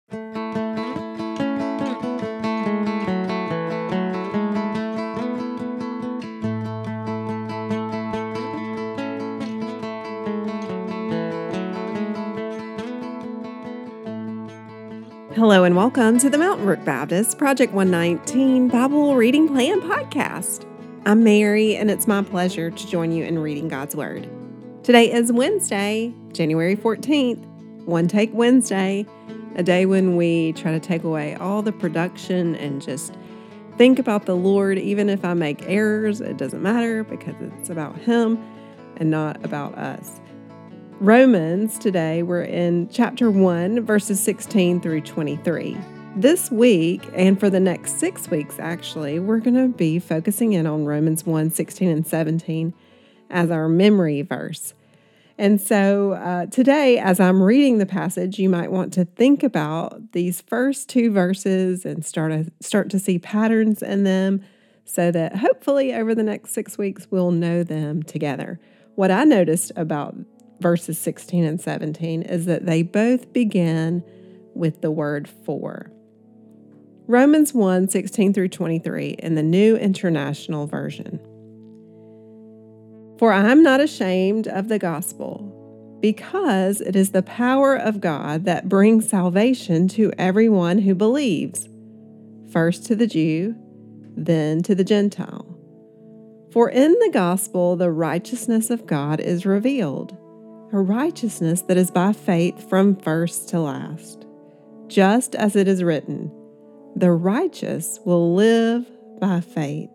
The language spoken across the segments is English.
Hello and welcome to the Mountain Brook Baptist Project 119 Bible Reading Plan Podcast. I'm Mary, and it's my pleasure to join you in reading God's Word. Today is Wednesday, January 14th, One Take Wednesday, a day when we try to take away all the production and just think about the Lord. Even if I make errors, it doesn't matter because it's about Him and not about us. Romans today, we're in chapter 1, verses 16 through 23. This week, and for the next 6 weeks actually, we're going to be focusing in on Romans 1, 16 and 17 as our memory verse. And so today, as I'm reading the passage, you might want to think about these first two verses and start to see patterns in them so that hopefully over the next 6 weeks, we'll know them together. What I noticed about verses 16 and 17 is that they both begin with the word for. Romans 1, 16 through 23 in the New International Version. For I am not ashamed of the gospel, because it is the power of God that brings salvation to everyone who believes, first to the Jew, then to the Gentile. For in the gospel the righteousness of God is revealed, a righteousness that is by faith from first to last. Just as it is written, the righteous will live by faith.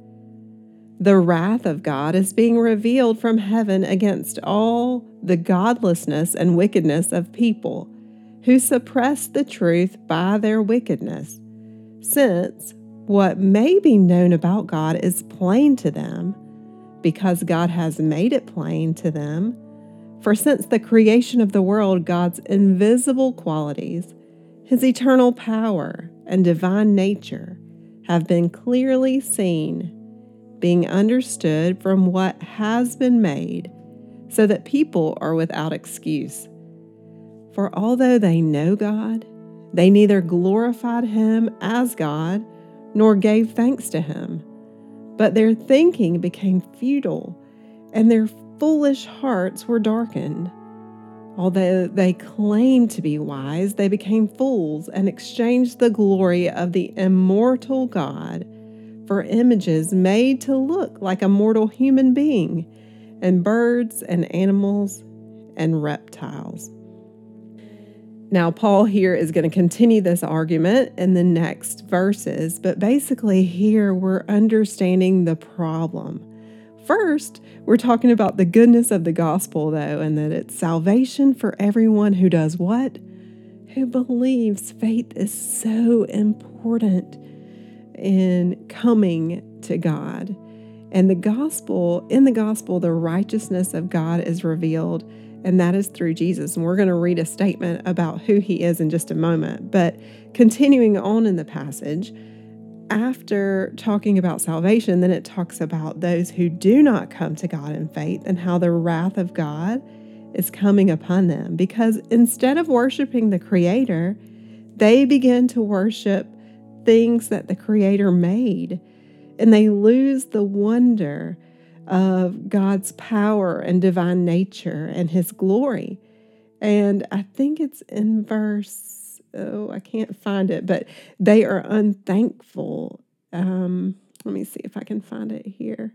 The wrath of God is being revealed from heaven against all the godlessness and wickedness of people who suppress the truth by their wickedness, since what may be known about God is plain to them, because God has made it plain to them. For since the creation of the world, God's invisible qualities, His eternal power and divine nature, have been clearly seen, being understood from what has been made, so that people are without excuse. For although they know God, they neither glorified Him as God, nor gave thanks to Him, but their thinking became futile, and their foolish hearts were darkened. Although they claimed to be wise, they became fools and exchanged the glory of the immortal God for images made to look like a mortal human being, and birds and animals and reptiles. Now, Paul here is going to continue this argument in the next verses, but basically here we're understanding the problem. First, we're talking about the goodness of the gospel, though, and that it's salvation for everyone who does what? Who believes. Faith is so important in coming to God. And in the gospel, the righteousness of God is revealed, and that is through Jesus. And we're going to read a statement about who He is in just a moment. But continuing on in the passage, after talking about salvation, then it talks about those who do not come to God in faith and how the wrath of God is coming upon them. Because instead of worshiping the Creator, they begin to worship things that the Creator made. And they lose the wonder of God's power and divine nature and His glory. And I think it's in I can't find it, but they are unthankful. Let me see if I can find it here.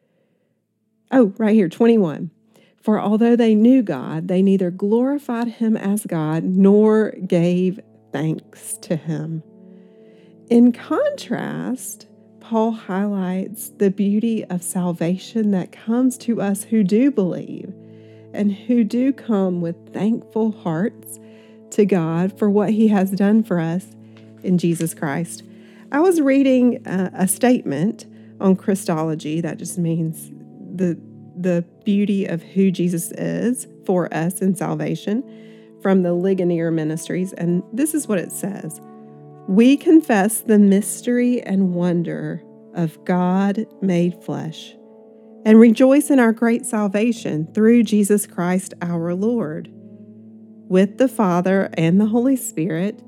Oh, right here, 21. For although they knew God, they neither glorified Him as God nor gave thanks to Him. In contrast, Paul highlights the beauty of salvation that comes to us who do believe and who do come with thankful hearts to God for what He has done for us in Jesus Christ. I was reading a statement on Christology. That just means the beauty of who Jesus is for us in salvation, from the Ligonier Ministries. And this is what it says. We confess the mystery and wonder of God made flesh, and rejoice in our great salvation through Jesus Christ our Lord. With the Father and the Holy Spirit,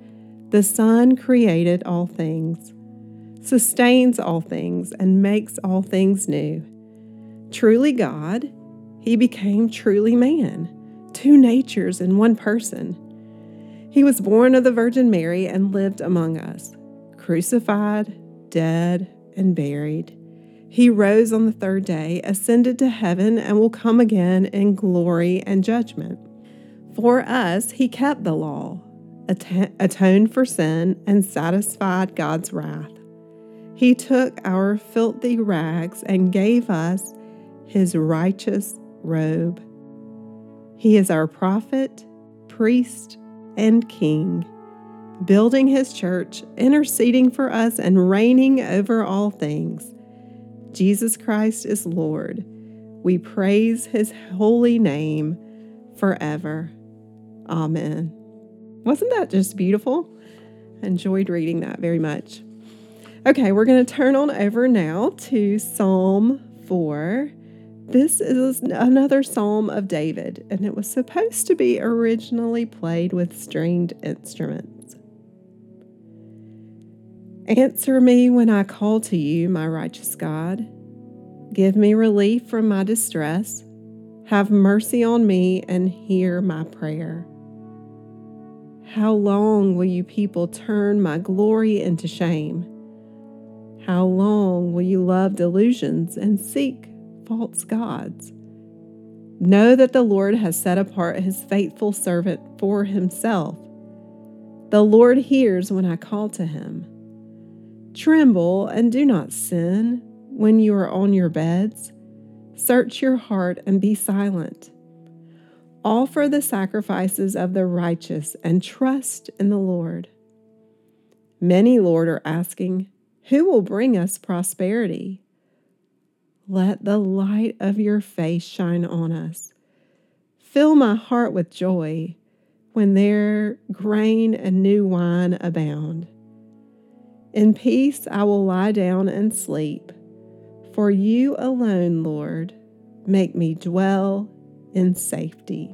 The Son created all things, sustains all things, and makes all things new. Truly God, He became truly man, two natures in one person. He was born of the Virgin Mary and lived among us, crucified, dead, and buried. He rose on the third day, ascended to heaven, and will come again in glory and judgment. For us, He kept the law, atoned for sin, and satisfied God's wrath. He took our filthy rags and gave us His righteous robe. He is our prophet, priest, and king, building His church, interceding for us, and reigning over all things. Jesus Christ is Lord. We praise His holy name forever. Amen. Wasn't that just beautiful? I enjoyed reading that very much. Okay, we're going to turn on over now to Psalm 4. This is another Psalm of David, and it was supposed to be originally played with stringed instruments. Answer me when I call to you, my righteous God. Give me relief from my distress. Have mercy on me and hear my prayer. How long will you people turn my glory into shame? How long will you love delusions and seek false gods? Know that the Lord has set apart His faithful servant for Himself. The Lord hears when I call to Him. Tremble and do not sin when you are on your beds. Search your heart and be silent. Offer the sacrifices of the righteous and trust in the Lord. Many, Lord, are asking, who will bring us prosperity? Let the light of your face shine on us. Fill my heart with joy when their grain and new wine abound. In peace I will lie down and sleep. For you alone, Lord, make me dwell in safety.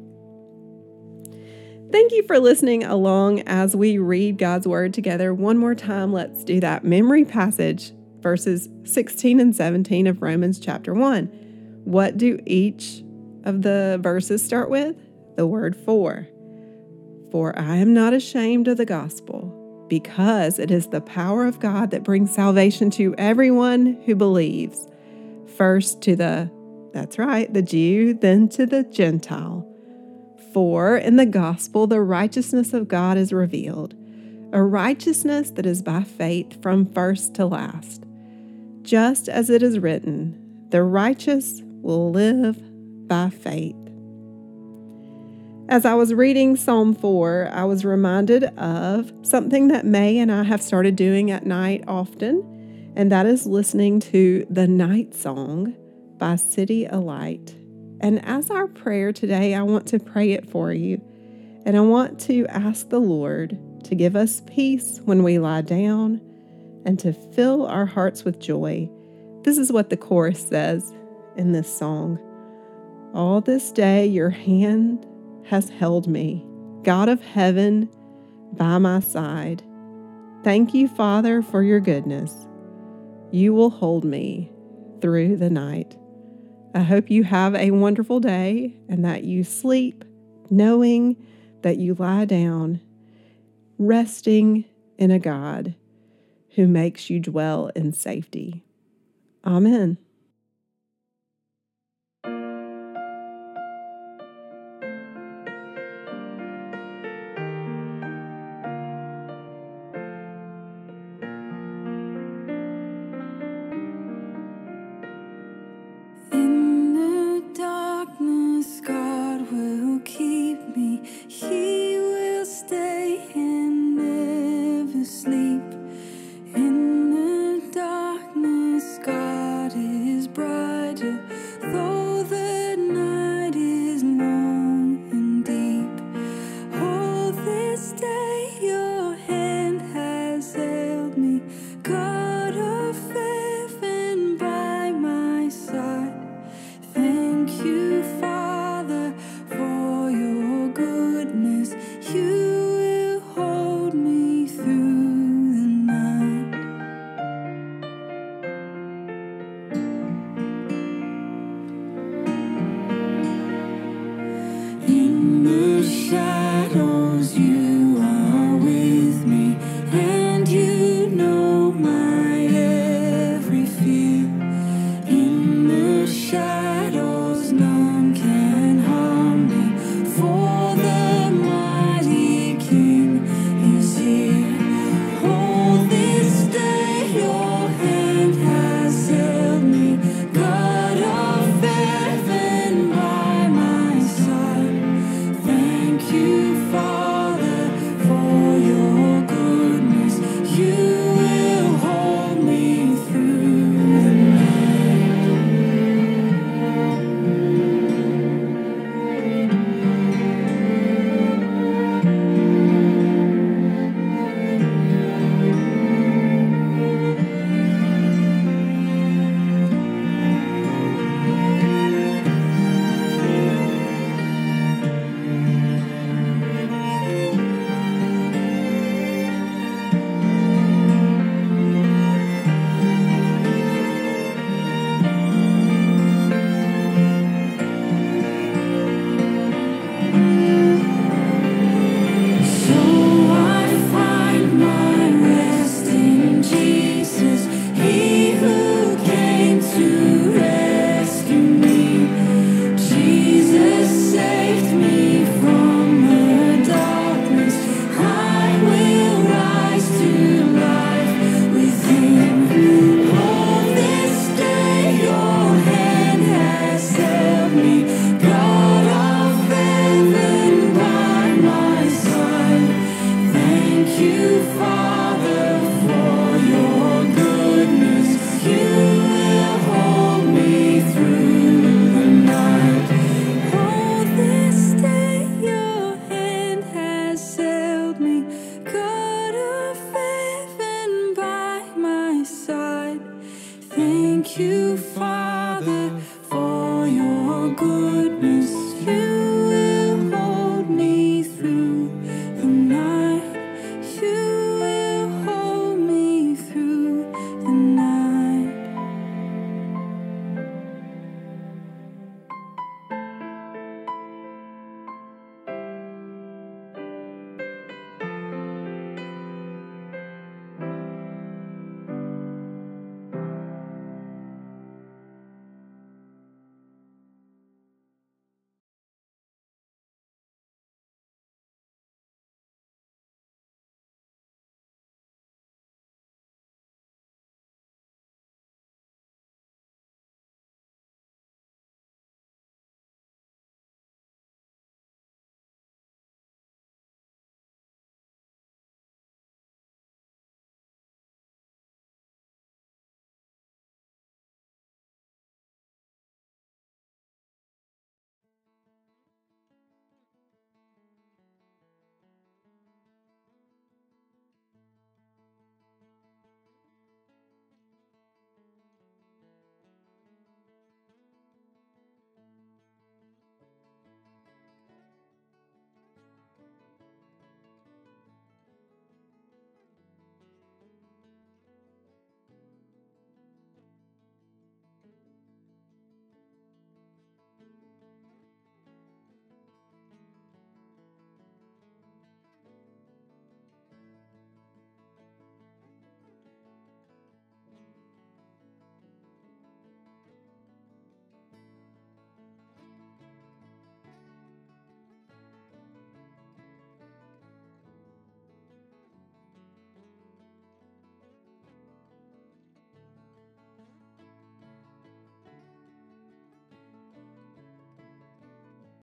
Thank you for listening along as we read God's Word together. One more time, let's do that memory passage, verses 16 and 17 of Romans chapter 1. What do each of the verses start with? The word for. For I am not ashamed of the gospel, because it is the power of God that brings salvation to everyone who believes. First to the Jew, then to the Gentile. For in the gospel the righteousness of God is revealed, a righteousness that is by faith from first to last. Just as it is written, the righteous will live by faith. As I was reading Psalm 4, I was reminded of something that May and I have started doing at night often, and that is listening to the Night Song by CityAlight. And as our prayer today, I want to pray it for you. And I want to ask the Lord to give us peace when we lie down and to fill our hearts with joy. This is what the chorus says in this song. All this day your hand has held me, God of heaven, by my side. Thank you, Father, for your goodness. You will hold me through the night. I hope you have a wonderful day and that you sleep knowing that you lie down, resting in a God who makes you dwell in safety. Amen.